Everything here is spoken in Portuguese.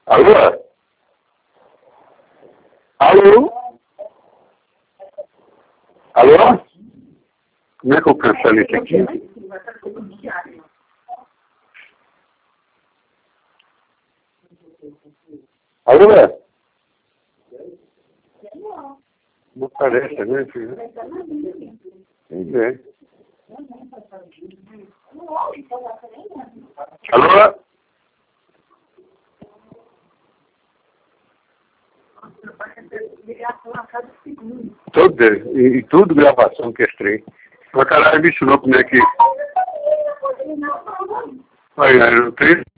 Alô? Alô? Alô? Como é que eu cancelo isso aqui? Alô? Não parece, né, filho? Ninguém. Alô? Tudo gravação que é trem. Mas caralho, bicho louco, né, que... Aí, não tem...